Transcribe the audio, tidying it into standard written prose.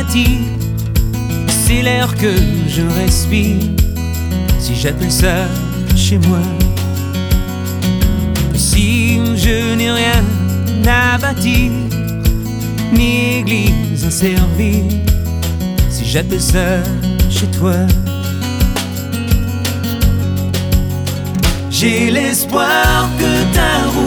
m'attire, c'est l'air que je respire. Si j'appelle ça chez moi, si je n'ai rien à bâtir, ni église à servir, si j'appelle ça chez toi, j'ai l'espoir que ta route